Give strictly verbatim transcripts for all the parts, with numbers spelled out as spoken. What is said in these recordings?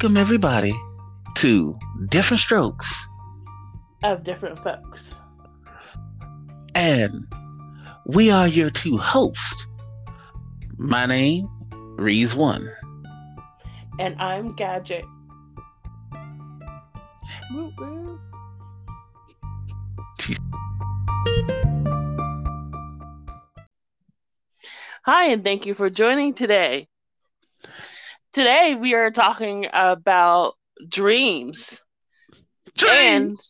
welcome everybody to Different Strokes of Different Folks. And we are your two hosts. My name, Reese One. And I'm Gadget. Woo woo. Hi, and thank you for joining today. Today we are talking about dreams. Dreams!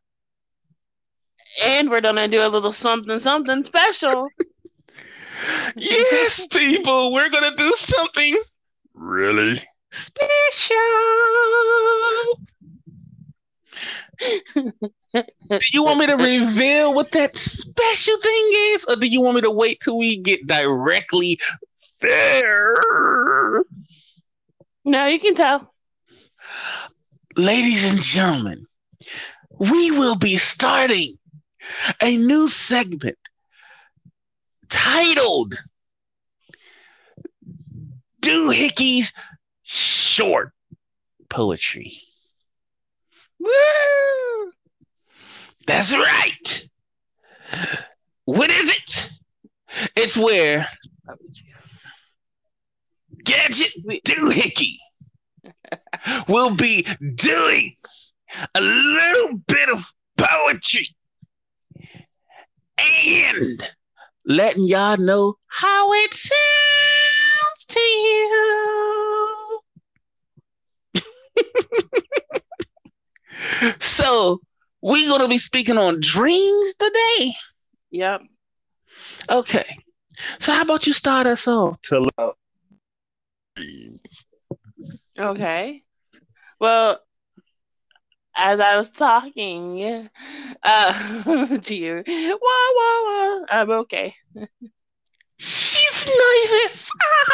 And, and we're going to do a little something, something special. Yes, people, we're going to do something really special. Do you want me to reveal what that special thing is, or do you want me to wait till we get directly there? No, you can tell. Ladies and gentlemen, we will be starting a new segment titled Doohickeys Short Poetry. Woo! That's right. What is it? It's where Gadget Doohickey will be doing a little bit of poetry and letting y'all know how it sounds to you. So, we're going to be speaking on dreams today. Yep. Okay. So, how about you start us off? To Okay. Well, as I was talking uh, to you, wah, wah, wah, I'm okay. She's nervous.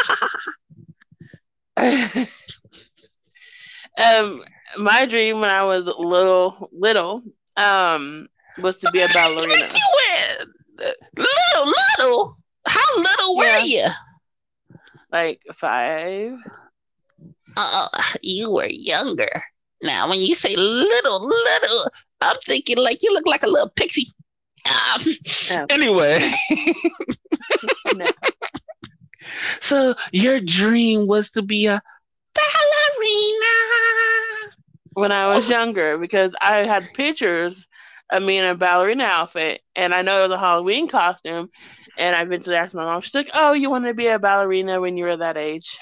um, my dream when I was little, little, um, was to be a ballerina. Little, little. How little were Yeah. you? Like five. Uh, you were younger. Now, when you say little, little, I'm thinking like you look like a little pixie. Um, Oh. Anyway. No. So, your dream was to be a ballerina. When I was younger, because I had pictures of me in a ballerina outfit, and I know it was a Halloween costume, and I eventually asked my mom, she's like, oh, you want to be a ballerina when you were that age?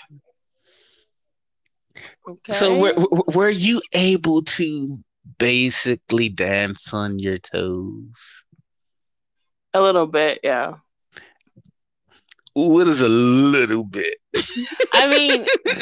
Okay. So, were, were you able to basically dance on your toes? A little bit, yeah. What is a little bit? I mean,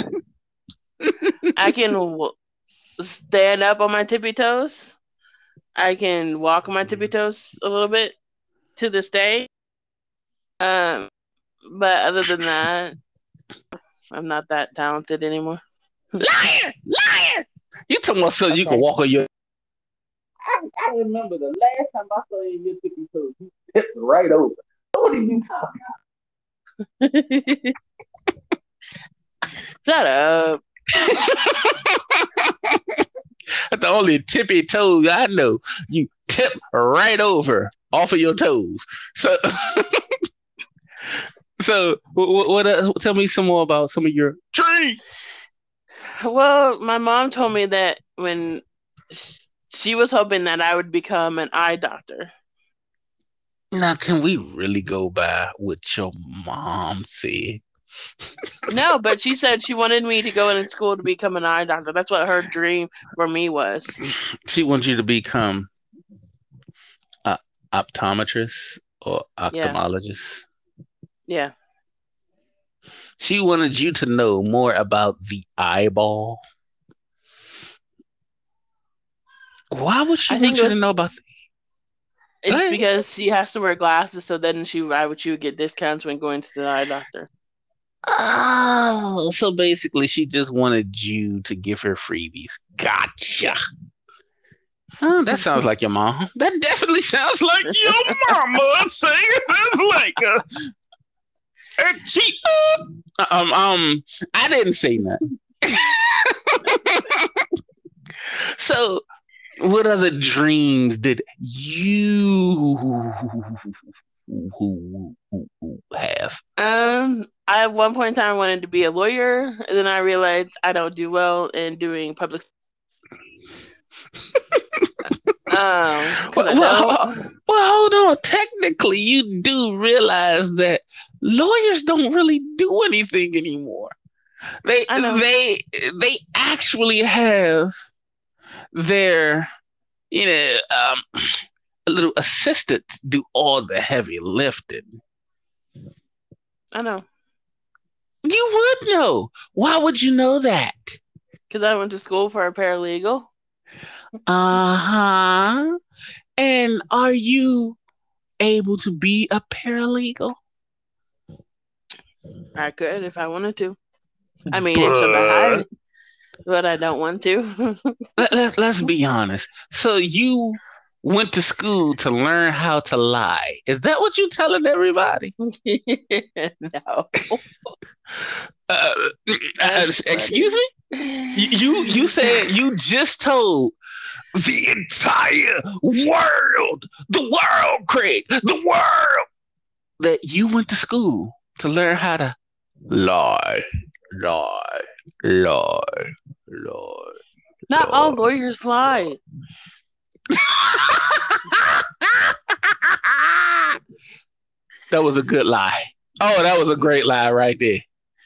I can w- stand up on my tippy toes. I can walk on my tippy toes a little bit to this day. Um, but other than that, I'm not that talented anymore. Liar! Liar! You talking about so you Okay. can walk on your... I, I remember the last time I saw you in your tippy toes, you tipped right over. What are you talking Shut up. That's the only tippy toes I know. You tip right over off of your toes. So, so what? what uh, tell me some more about some of your dreams. Well, my mom told me that when sh- she was hoping that I would become an eye doctor. Now, can we really go by what your mom said? No, but she said she wanted me to go into school to become an eye doctor. That's what her dream for me was. She wants you to become an optometrist or Yeah. ophthalmologist. Yeah. She wanted you to know more about the eyeball. Why would she I want think you it to was- know about? It's What? because she has to wear glasses, so then she I would she would get discounts when going to the eye doctor. Oh, so basically, she just wanted you to give her freebies. Gotcha. Oh, that sounds like your mom. That definitely sounds like your mama saying that's like a, a cheat. Um, um, I didn't say nothing. So, what other dreams did you have? Um, I at one point in time wanted to be a lawyer, and then I realized I don't do well in doing public. um, 'cause I Well, don't. well, hold on. Technically, you do realize that lawyers don't really do anything anymore. They I know. they they actually have their, you know, um, little assistants do all the heavy lifting. I know. You would know. Why would you know that? Because I went to school for a paralegal. Uh-huh. And are you able to be a paralegal? I could if I wanted to. I mean, if somebody hired me, but I don't want to. Let, let, let's be honest. So you went to school to learn how to lie. Is that what you're telling everybody? No. Uh, uh, excuse me? You you said you just told the entire world, the world, Craig, the world, that you went to school to learn how to lie, lie, lie, lie. Not all lawyers lie. That was a good lie. Oh, that was a great lie right there.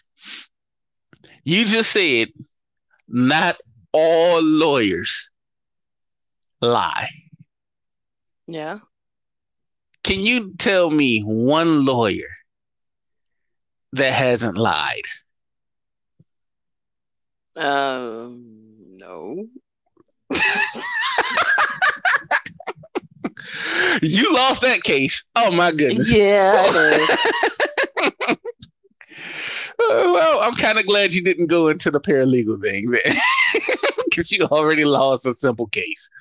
You just said not all lawyers lie. Yeah. Can you tell me one lawyer that hasn't lied? Um, no. You lost that case. Oh my goodness. Yeah, I did. Well, I'm kind of glad you didn't go into the paralegal thing, man, because you already lost a simple case.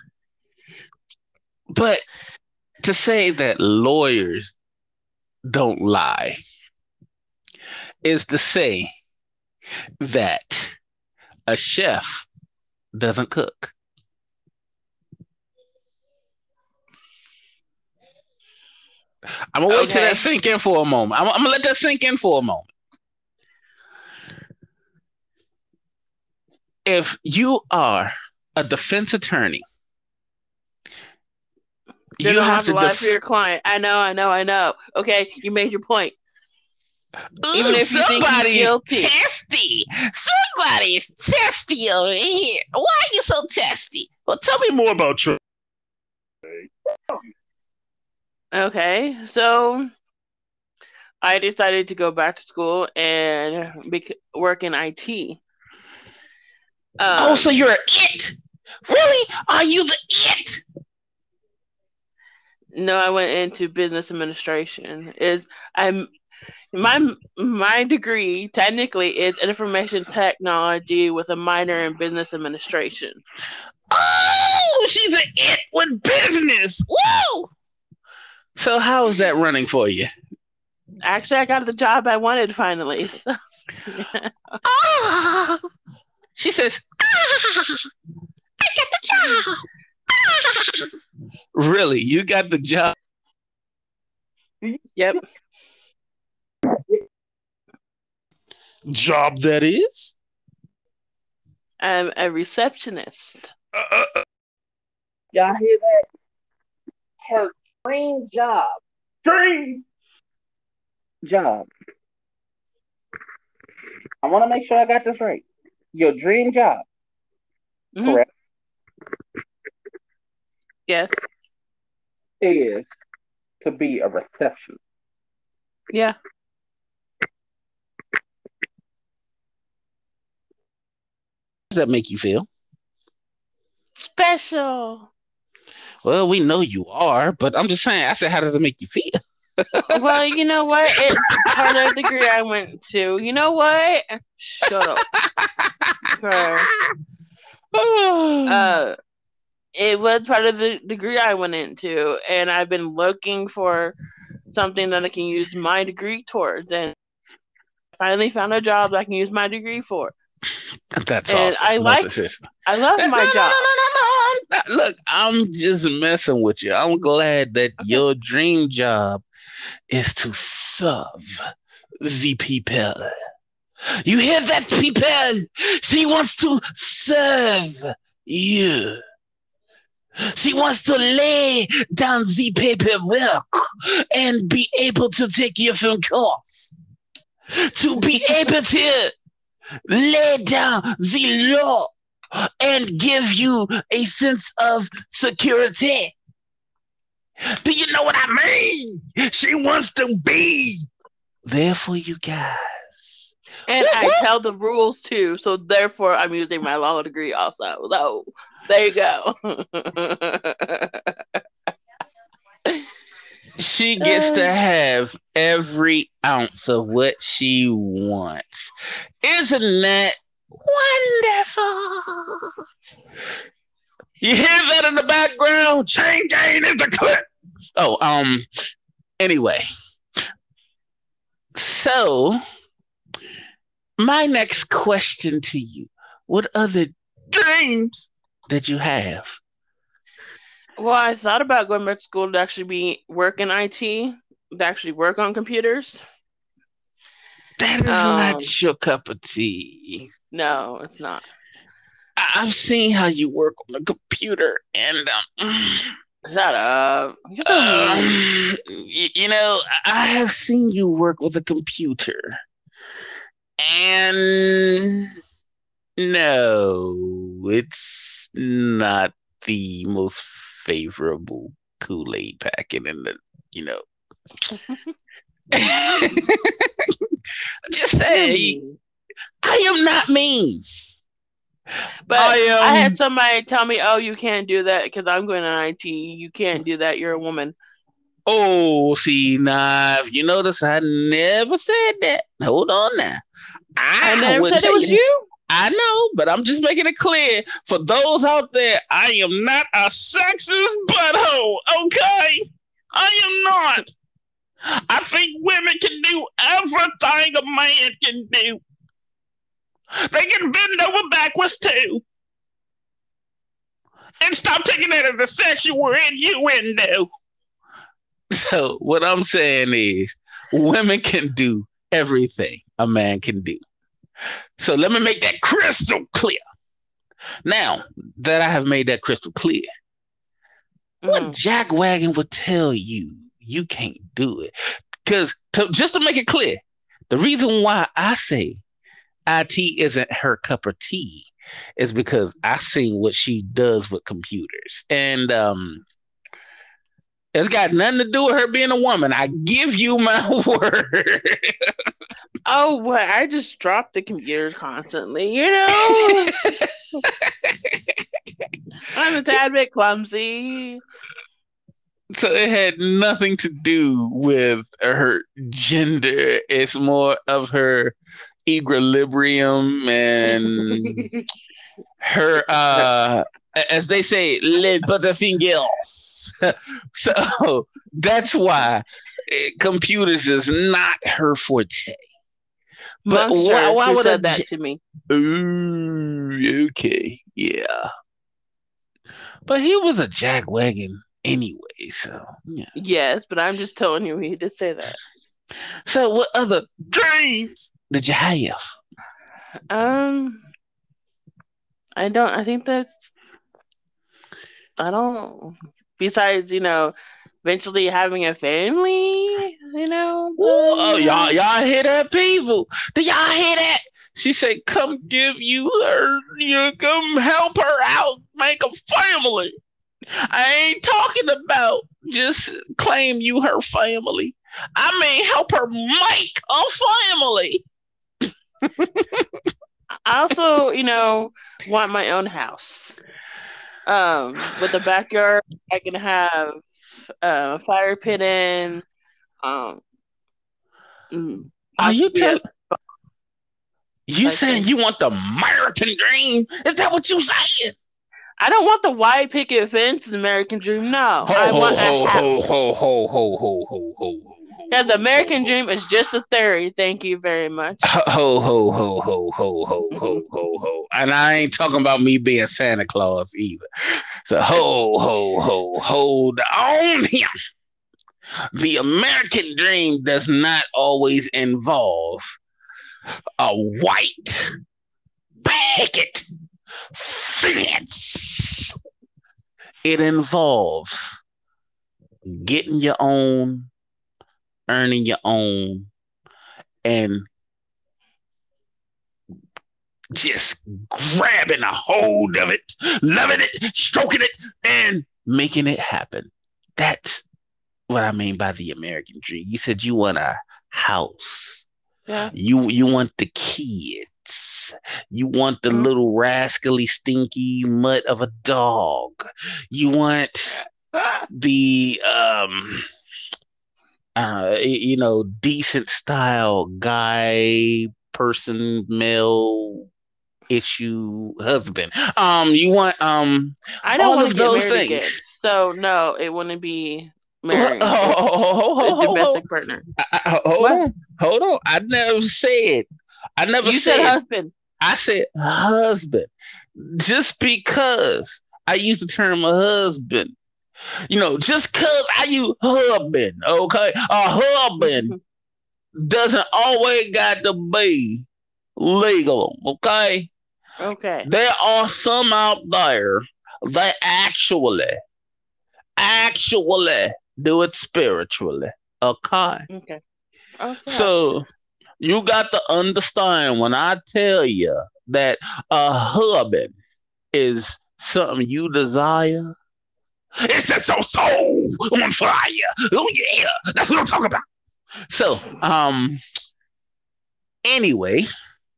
But to say that lawyers don't lie is to say that a chef doesn't cook. I'm gonna wait Okay. till that sink in for a moment. I'm, I'm gonna let that sink in for a moment. If you are a defense attorney, You you don't have have to to lie def- for your client. I know, I know, I know. Okay, you made your point. Even Ooh, if you think he's somebody's guilty. testy. Somebody's testy over here. Why are you so testy? Well, tell me more about your. Okay, so I decided to go back to school and bec- work in I T. Um, Oh, so you're it? Really? Are you the it? No, I went into business administration. Is I'm my my degree technically is information technology with a minor in business administration. Oh, she's an it with business. Woo! So how is that running for you? Actually, I got the job I wanted finally. So, Oh, she says, ah, I got the job. Ah. Really? You got the job? yep. Job that is? I'm a receptionist. Uh, uh, Y'all hear that? Her dream job. Dream job. I want to make sure I got this right. Your dream job, Mhm. correct, Yes. is to be a receptionist. Yeah. does that make you feel? Special. Well, we know you are, but I'm just saying, I said, how does it make you feel? Well, you know what? It's part of the degree I went to. You know what? Shut up. Okay. Uh, it was part of the degree I went into, and I've been looking for something that I can use my degree towards, and I finally found a job that I can use my degree for. That's and awesome. I No, like, seriously. I love No, no, my no, job. no, no, no. I'm not- Look, I'm just messing with you. I'm glad that Okay. your dream job is to serve the people. You hear that, people? She wants to serve you. She wants to lay down the paperwork and be able to take your phone calls. To be able to lay down the law and give you a sense of security. Do you know what I mean? She wants to be there for you guys. And I tell the rules too, so therefore I'm using my law degree also. So there you go. She gets to Uh, have every ounce of what she wants. Isn't that wonderful? You hear that in the background? Chain gang is the clip. Oh, um, anyway. So, my next question to you, what other dreams did you have? well, I thought about going back to school to actually be work in I T, to actually work on computers. That is Um, not your cup of tea. no, it's not. I- I've seen how you work on the computer, and um, Shut up. You're so um, mean. y- you know, I have seen you work with a computer, and no, it's not the most favorable Kool-Aid packet in the, you know. Just You're say, mean. I am not mean. But I I am. had somebody tell me, "Oh, you can't do that because I'm going to I T. You can't do that. You're a woman." Oh, see, now, if you notice, I never said that. Hold on now. I I never would said it tell was you. you. I know, but I'm just making it clear for those out there, I am not a sexist butthole, okay? I am not. I think women can do everything a man can do. They can bend over backwards too. And stop taking that as a sexual innuendo. So what I'm saying is women can do everything a man can do. So let me make that crystal clear. Now that I have made that crystal clear, Mhm. what jackwagon would tell you you can't do it? Because to, just to make it clear, the reason why I say I T isn't her cup of tea is because I seen what she does with computers. And um, it's got nothing to do with her being a woman. I give you my word. Oh, what? I just drop the computer constantly, you know? I'm a tad bit clumsy. So it had nothing to do with her gender. It's more of her equilibrium and her, uh, as they say, les butterfingers. So that's why eh, computers is not her forte. But Monster, why, why who would said a that j- to me? Ooh, okay, yeah. But he was a jackwagon anyway, so yeah. Yes, but I'm just telling you he did say that. So what other dreams did you have? Um, I don't. I think that's. I don't. Besides, you know, eventually having a family, you know. Ooh, but, oh, you y'all, know. y'all hear that, people? Do y'all hear that? She said, "Come give you her, you come help her out, make a family." I ain't talking about just claim you her family. I mean, help her make a family. I also, you know, want my own house. Um, with a backyard, I can have uh, a fire pit in. Um, mm, Are you possibly a telling? You I saying think. you want the American dream? Is that what you saying? I don't want the white picket fence, the American dream. No, Ho I ho want a ho house. ho ho ho ho ho ho ho ho. Yeah, the American dream is just a theory. Thank you very much. Ho ho ho ho ho ho ho ho ho ho. And I ain't talking about me being Santa Claus either. So ho ho ho hold on here. The American dream does not always involve a white picket fence. It involves getting your own, earning your own, and just grabbing a hold of it, loving it, stroking it, and making it happen. That's what I mean by the American dream. You said you want a house. Yeah. You you want the kids. You want the Mhm. little rascally, stinky mutt of a dog. You want the um uh y- you know decent style guy person male issue husband. Um you want um I don't all want to of get those married again. things. So no, it wouldn't be Ho- marrying. ho- It's ho- ho- ho- a ho- ho- domestic partner. I- I- Hold What? on, hold on. I never said. I never You said said. husband. I said husband. Just because I use the term husband, you know, just because I use husband, okay, a husband doesn't always got to be legal, okay. Okay. There are some out there that actually, actually do it spiritually, okay. Okay. Okay. So you got to understand when I tell you that a husband is something you desire. It sets your soul on fire. Oh yeah, that's what I'm talking about. So, um, anyway,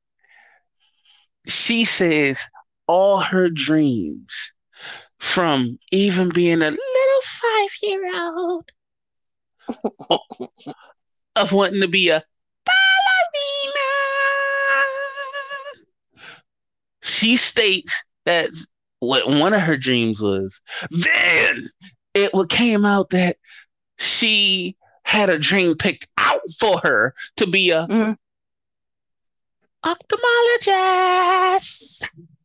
she says all her dreams from even being a little five year old of wanting to be a ballerina. She states that what one of her dreams was. Then it would came out that she had a dream picked out for her to be a Mhm. ophthalmologist.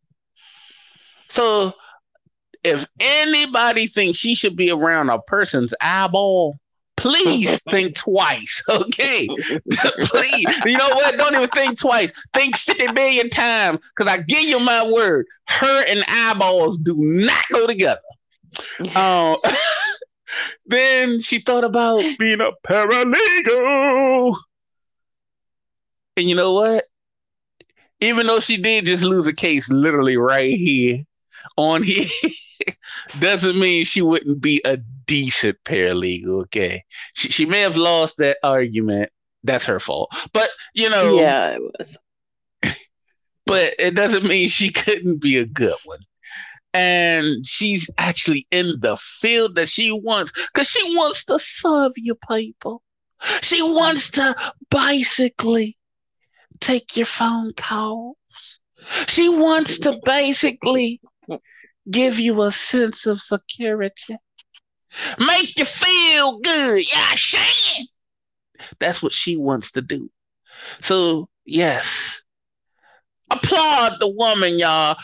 So if anybody thinks she should be around a person's eyeball, please think twice, okay? Please. You know what? Don't even think twice. Think fifty billion times, because I give you my word, her and eyeballs do not go together. Um, then she thought about being a paralegal. And you know what? Even though she did just lose a case literally right here on here, doesn't mean she wouldn't be a decent paralegal, okay? She, she may have lost that argument. That's her fault. But, you know, Yeah, it was. but it doesn't mean she couldn't be a good one. And she's actually in the field that she wants because she wants to serve you people. She wants to basically take your phone calls. She wants to basically give you a sense of security. Make you feel good. Yeah, Shan. That's what she wants to do. So, yes. Applaud the woman, y'all.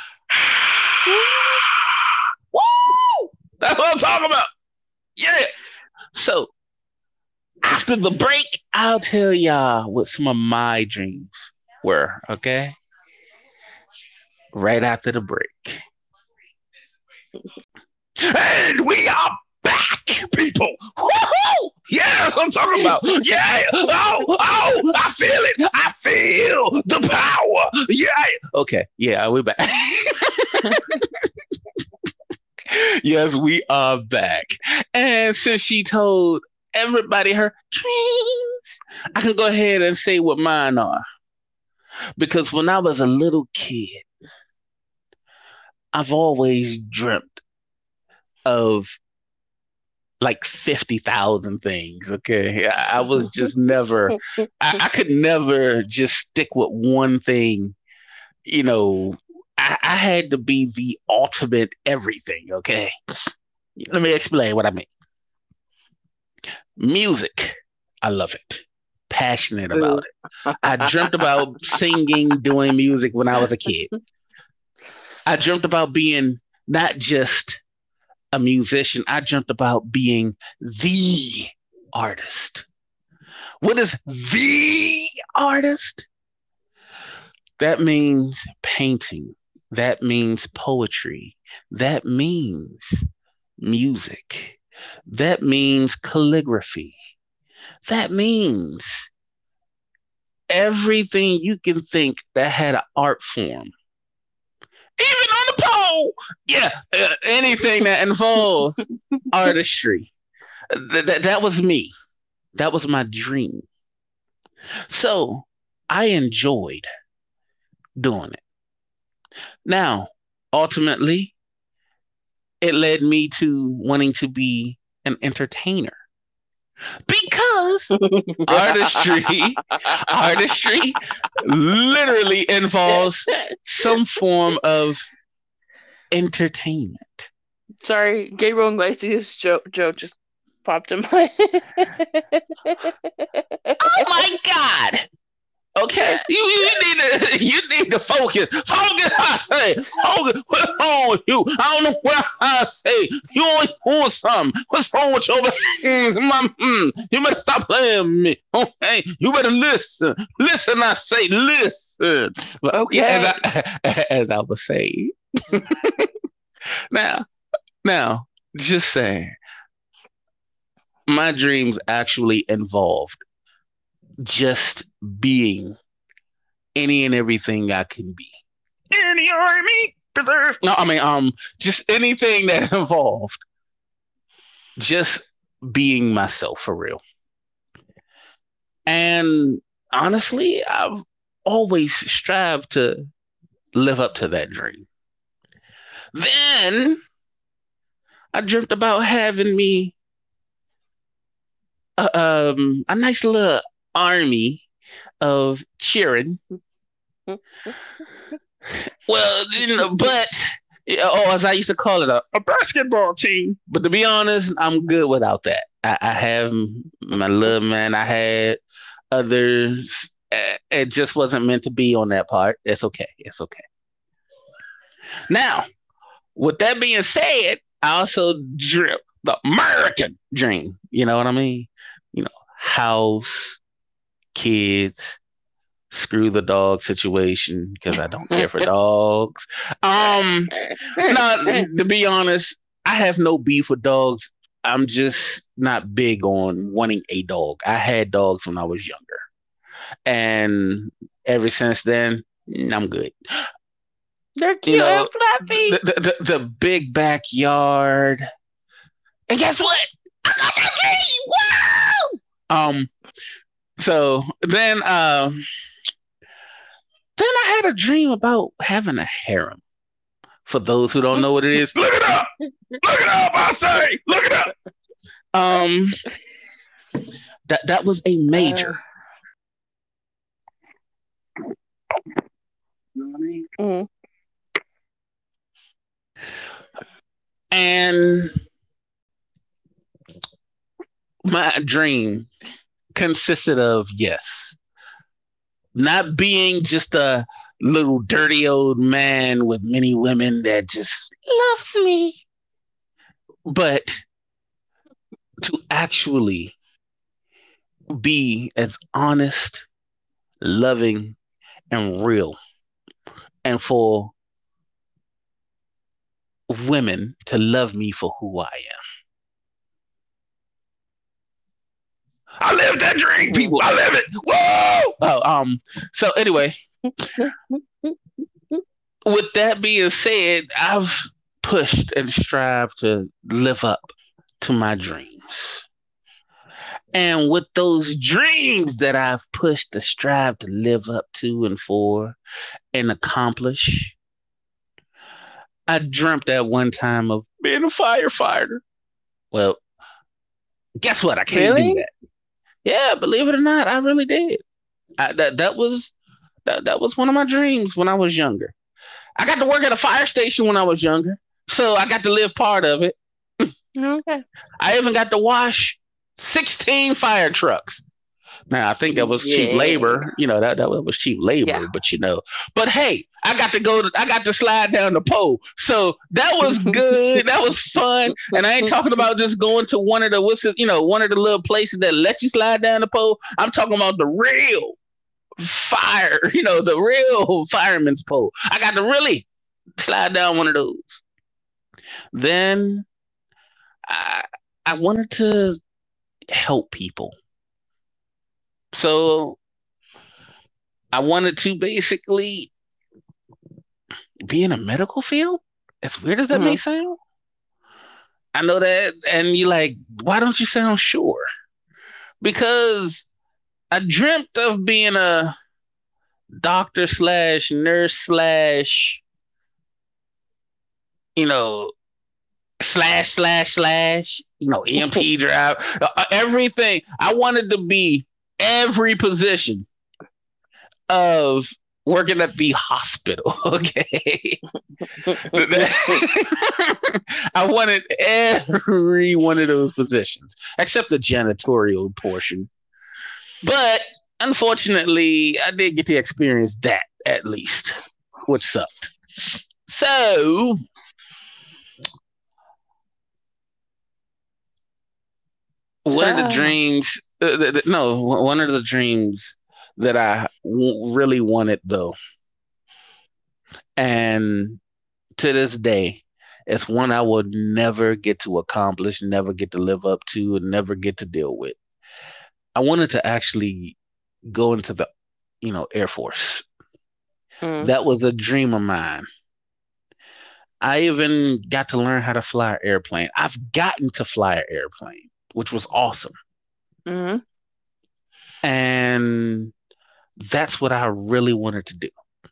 Woo! That's what I'm talking about. Yeah. So, after the break, I'll tell y'all what some of my dreams were, okay? Right after the break. And we are back, people. Woohoo! Yeah, that's what I'm talking about. Yeah. Oh, oh, I feel it. I feel the power. Yeah. Okay. Yeah, we're back. Yes, we are back. And since she told everybody her dreams, I can go ahead and say what mine are. Because when I was a little kid, I've always dreamt of like fifty thousand things. Okay. I, I was just never, I, I could never just stick with one thing. You know, I, I had to be the ultimate everything. Okay. Let me explain what I mean. Music. I love it. Passionate about it. I dreamt about singing, doing music when I was a kid. I dreamt about being not just a musician. I dreamt about being the artist. What is the artist? That means painting. That means poetry. That means music. That means calligraphy. That means everything you can think that had an art form. Even on the pole. Yeah, uh, anything that involves artistry. Th- th- that was me. That was my dream. So I enjoyed doing it. Now, ultimately, it led me to wanting to be an entertainer. Because artistry, artistry literally involves some form of entertainment. Sorry, Gabriel Iglesias joke, joke just popped in my Oh my God! Okay, you, you need to you need to focus. Focus, I say. Focus. What's wrong with you? I don't know what I say. You always doing something. What's wrong with your hands? Mm, you better stop playing with me. Okay, you better listen. Listen, I say, listen. But, Okay. yeah, as, I, as I was saying. now, now, just saying, my dreams actually involved just being any and everything I can be. Any army preserve. No, I mean, um, just anything that involved just being myself for real. And honestly, I've always strived to live up to that dream. Then I dreamt about having me a, um, a nice little army of cheering. Well, you know, but oh, as I used to call it, a, a basketball team. But to be honest, I'm good without that. I, I have my little man. I had others. It just wasn't meant to be on that part. It's okay. It's okay. Now, with that being said, I also dreamt the American dream. You know what I mean? You know, house, kids, screw the dog situation because I don't care for dogs. Um, no, to be honest, I have no beef with dogs. I'm just not big on wanting a dog. I had dogs when I was younger, and ever since then, I'm good. They're cute, you know, and fluffy. The, the, the big backyard, and guess what? I got that dream. Wow! Um. So then, uh, then I had a dream about having a harem. For those who don't know what it is, look it up. Look it up. I say, look it up. Um, that that was a major. Mm. And my dream consisted of, yes, not being just a little dirty old man with many women that just loves me, but to actually be as honest, loving, and real, and for women to love me for who I am. I live that dream, people. I live it. Whoa! Oh, um. So anyway, with that being said, I've pushed and strived to live up to my dreams. And with those dreams that I've pushed to strive to live up to and for and accomplish, I dreamt at one time of being a firefighter. Well, guess what? I can't really? do that. Yeah, believe it or not, I really did. I, that that was that, that was one of my dreams when I was younger. I got to work at a fire station when I was younger, so I got to live part of it. Okay. I even got to wash sixteen fire trucks. Now I think that was cheap Yeah. labor. You know that that was cheap labor, Yeah. but you know, but hey, I got to go. To, I got to slide down the pole, so that was good. That was fun, and I ain't talking about just going to one of the what's it, you know one of the little places that let you slide down the pole. I'm talking about the real fire, you know, the real fireman's pole. I got to really slide down one of those. Then I I wanted to help people. So I wanted to basically be in a medical field. As weird as that Mhm. may sound. I know that, and you're like, why don't you sound sure? Because I dreamt of being a doctor slash nurse slash, you know, slash slash slash, you know, E M T drive, uh, everything. I wanted to be every position of working at the hospital. Okay. I wanted every one of those positions except the janitorial portion. But unfortunately, I did get to experience that at least, which sucked. So one of the So. dreams, uh, th- th- no, one of the dreams that I w- really wanted though, and to this day, it's one I would never get to accomplish, never get to live up to, and never get to deal with. I wanted to actually go into the, you know, Air Force. Mm. That was a dream of mine. I even got to learn how to fly an airplane. I've gotten to fly an airplane, which was awesome. Mm-hmm. And that's what I really wanted to do.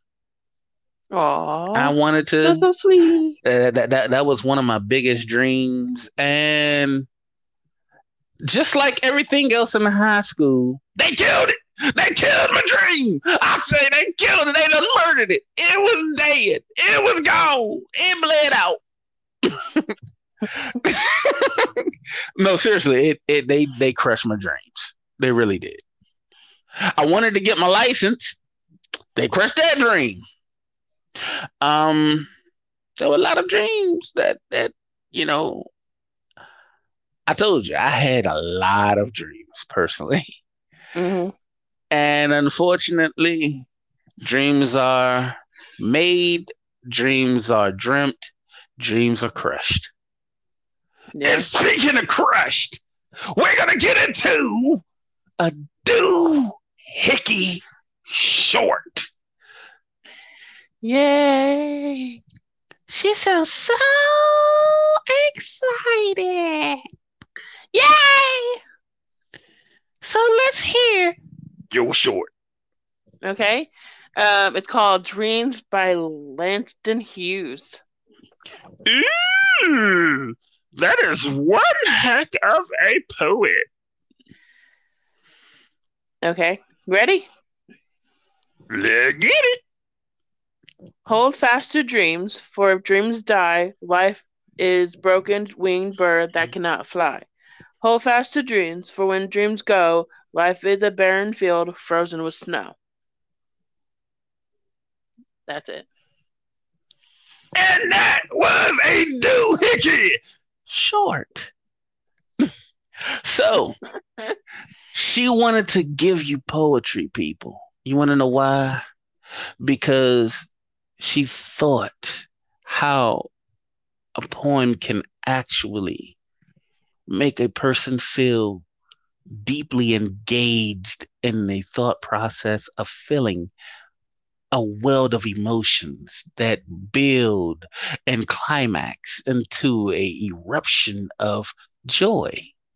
Aww. I wanted to. That's so sweet. Uh, that, that that was one of my biggest dreams. And just like everything else in the high school, they killed it. They killed my dream. I say they killed it. They done murdered it. It was dead. It was gone. It bled out. No, seriously, it, it they they crushed my dreams. They really did. I wanted to get my license. They crushed that dream. Um, there were a lot of dreams that that you know. I told you I had a lot of dreams personally, Mm-hmm. and unfortunately, dreams are made, dreams are dreamt, dreams are crushed. Yeah. And speaking of crushed, we're gonna get into a doohickey short. Yay! She sounds so excited. Yay! So let's hear your short. Okay. Um, it's called Dreams by Langston Hughes. Ooh, that is one heck of a poet. Okay. Ready? Let's get it. Hold fast to dreams, for if dreams die, life is broken winged bird that cannot fly. Hold fast to dreams, for when dreams go, life is a barren field frozen with snow. That's it. And that was a doohickey short. So, she wanted to give you poetry, people. You want to know why? Because she thought how a poem can actually make a person feel deeply engaged in the thought process of feeling a world of emotions that build and climax into a eruption of joy.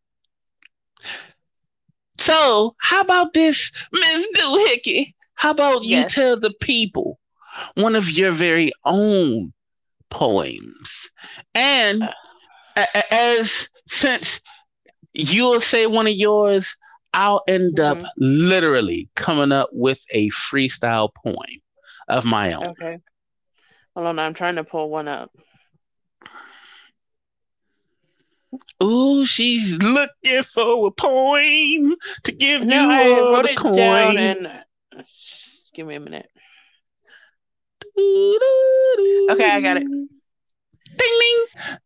So, how about this, Miss Doohickey? How about you Yes. tell the people one of your very own poems? And a- as since you'll say one of yours, I'll end up Mhm. literally coming up with a freestyle poem of my own. Okay. Hold on, I'm trying to pull one up. Ooh, she's looking for a poem to give No, you I all wrote the it down coin. and uh, give me a minute. Okay, I got it. Ding ding.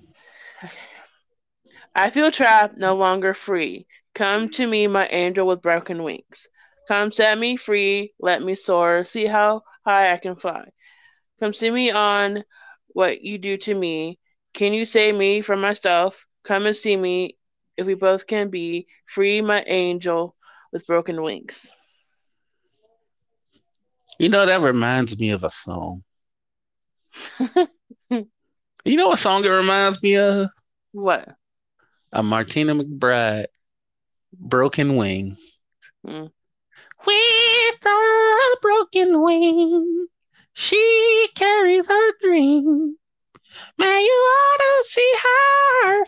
I feel trapped, no longer free. Come to me, my angel with broken wings. Come set me free, let me soar, see how high I can fly. Come see me on what you do to me. Can you save me from myself? Come and see me if we both can be free, my angel with broken wings. You know, that reminds me of a song. You know what song it reminds me of? What? A Martina McBride, Broken Wing. Mm. With a broken wing, she carries her dream. Man, you ought to see her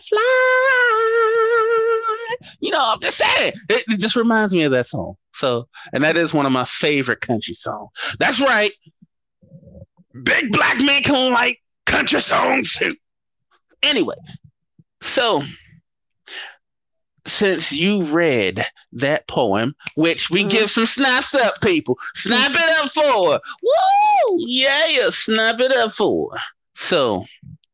fly. You know, I'm just saying. It, it just reminds me of that song. So, and that is one of my favorite country songs. That's right. Big black men can like country songs too. Anyway, so since you read that poem, which we Mhm. give some snaps up, people. Snap it up for her. Woo! Yeah, snap it up for her. So,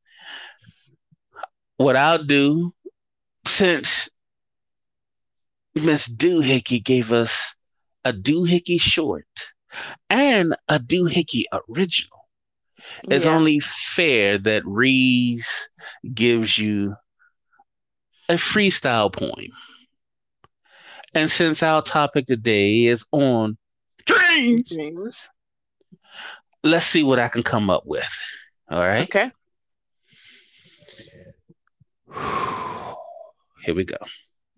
what I'll do, since Miss Doohickey gave us a Doohickey short and a Doohickey original, it's Yeah. only fair that Reese gives you a freestyle poem. And since our topic today is on dreams, Dreams. let's see what I can come up with. All right. Okay. Here we go.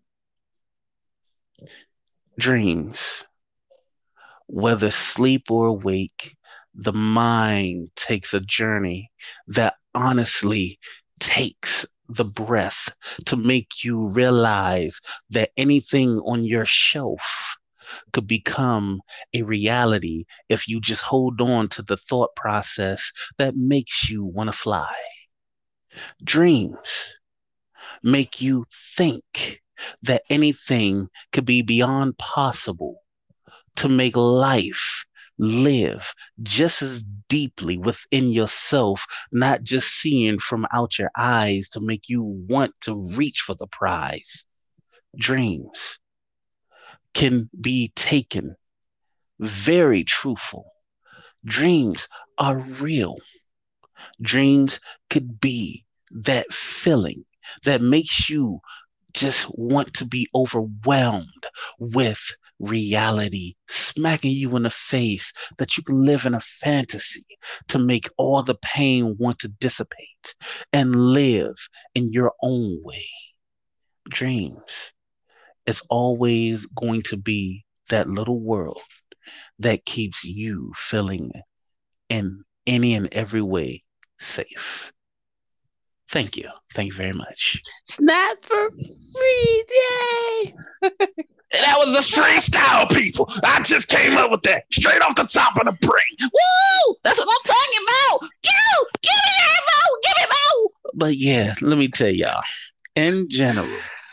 Dreams. Whether sleep or awake, the mind takes a journey that honestly takes the breath to make you realize that anything on your shelf could become a reality if you just hold on to the thought process that makes you want to fly. Dreams make you think that anything could be beyond possible to make life live just as deeply within yourself, not just seeing from out your eyes to make you want to reach for the prize. Dreams can be taken very truthful. Dreams are real. Dreams could be that feeling that makes you just want to be overwhelmed with reality, smacking you in the face that you can live in a fantasy to make all the pain want to dissipate and live in your own way. Dreams is always going to be that little world that keeps you feeling in any and every way safe. Thank you. Thank you very much. Snap for free day. That was a freestyle, people. I just came up with that straight off the top of the brain. Woo! That's what I'm talking about. Go! Give me more! Give me more! But yeah, let me tell y'all. In general,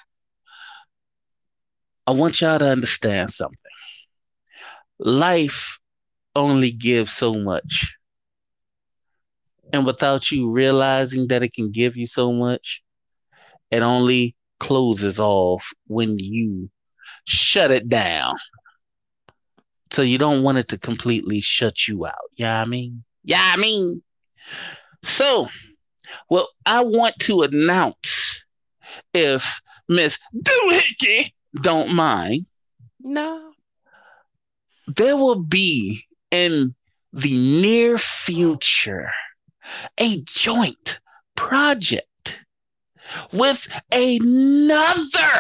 I want y'all to understand something. Life only gives so much. And without you realizing that it can give you so much, it only closes off when you shut it down. So you don't want it to completely shut you out. Yeah, you know I mean? Yeah, I mean. So, well, I want to announce, if Miss Doohickey don't mind, No. there will be in the near future a joint project with another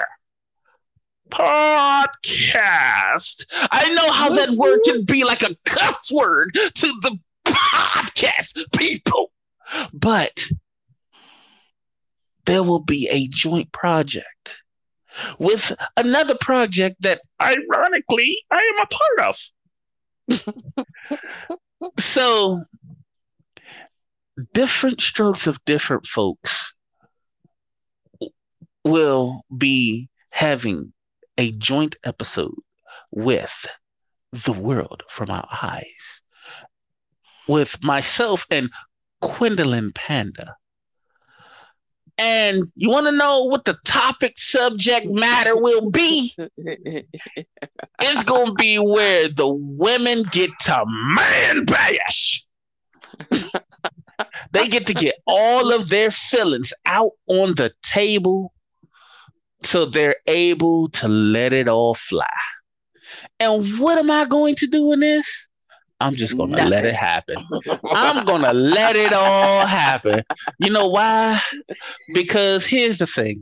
podcast. I know how that word can be like a cuss word to the podcast people, but there will be a joint project with another project that ironically I am a part of. So, different strokes of different folks will be having a joint episode with The World from Our Eyes with myself and Gwendolyn Panda. And you want to know what the topic subject matter will be? It's going to be where the women get to man bash. They get to get all of their feelings out on the table so they're able to let it all fly. And what am I going to do in this? I'm just going to let it happen. I'm going to let it all happen. You know why? Because here's the thing.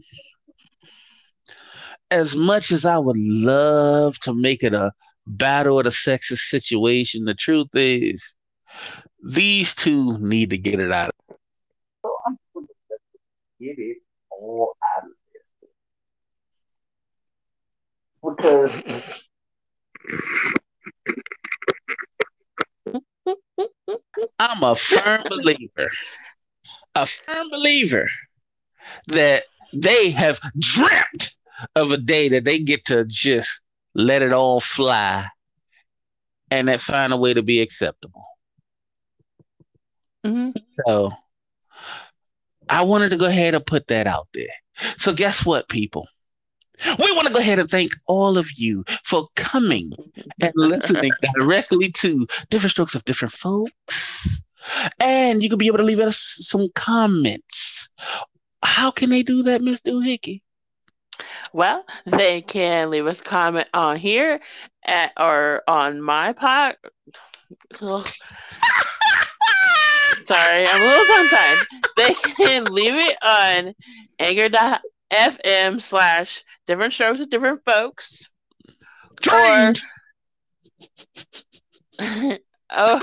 As much as I would love to make it a battle of the sexes situation, the truth is these two need to get it out. So I'm going to get it all out of this. Because I'm a firm believer, a firm believer that they have dreamt of a day that they get to just let it all fly and then find a way to be acceptable. Mm-hmm. So I wanted to go ahead and put that out there. So guess what, people? We want to go ahead and thank all of you for coming and listening directly to Different Strokes of Different Folks. And you can be able to leave us some comments. How can they do that, Miss Doohickey? Well, they can leave us a comment on here at, or on my pod. Sorry, I'm a little tongue-tied. They can leave it on anchor.fm slash different strokes of different folks. Dreams. Or, or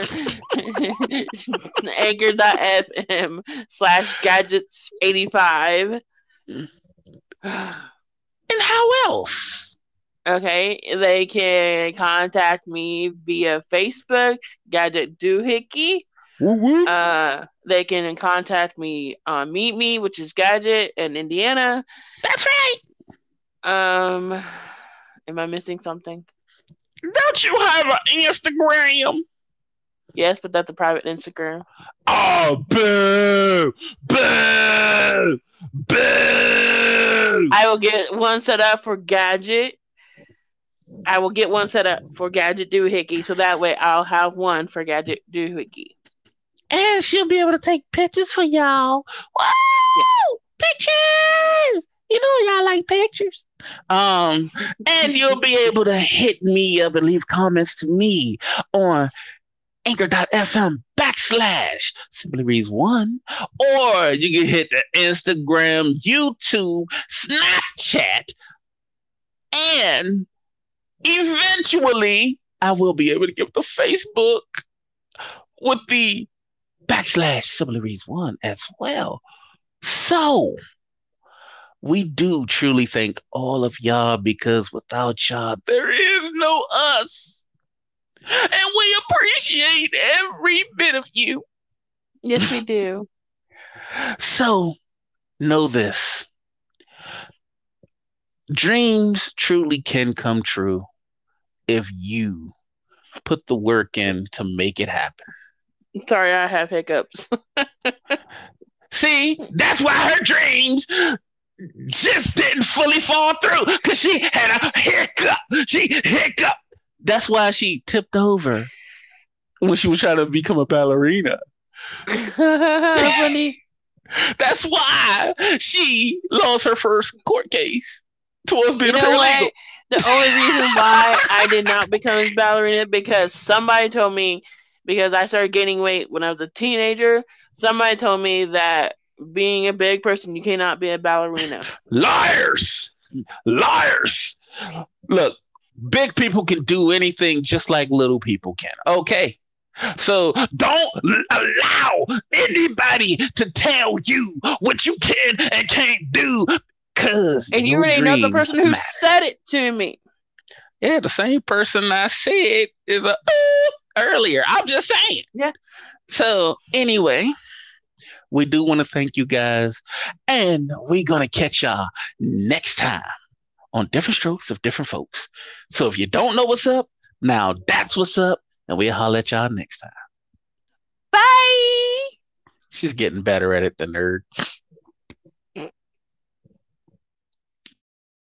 anchor.fm slash gadgets eighty-five. And how else? Okay, they can contact me via Facebook, Gadget Doohickey. Woo-woo. Uh, they can contact me on Meet Me, which is Gadget in Indiana. That's right. Um, am I missing something? Don't you have an Instagram? Yes, but that's a private Instagram. Oh, boo! Boo! Boo! I will get one set up for Gadget. I will get one set up for Gadget Doohickey, so that way I'll have one for Gadget Doohickey. And she'll be able to take pictures for y'all. Woo! Yeah. Pictures! You know y'all like pictures. Um, and you'll be able to hit me up and leave comments to me on anchor.fm backslash simply reads one. Or you can hit the Instagram, YouTube, Snapchat, and eventually I will be able to give the Facebook with the backslash simply reads one as well. So we do truly thank all of y'all, because without y'all, there is no us. And we appreciate every bit of you. Yes, we do. So know this. Dreams truly can come true if you put the work in to make it happen. Sorry, I have hiccups. See, that's why her dreams just didn't fully fall through, because she had a hiccup. She hiccuped. That's why she tipped over when she was trying to become a ballerina. Funny. That's why she lost her first court case towards being You a know paralegal. what? The only reason why I did not become a ballerina because somebody told me, because I started gaining weight when I was a teenager, somebody told me that being a big person, you cannot be a ballerina. Liars! Liars! Look, big people can do anything just like little people can. Okay. So don't allow anybody to tell you what you can and can't do, because And you already know the person who said it to me. Yeah, the same person I said is a uh, earlier. I'm just saying. Yeah. So anyway, we do want to thank you guys. And we're going to catch y'all next time on Different Strokes of Different Folks. So if you don't know what's up, now that's what's up. And we'll holler at y'all next time. Bye. She's getting better at it, the nerd.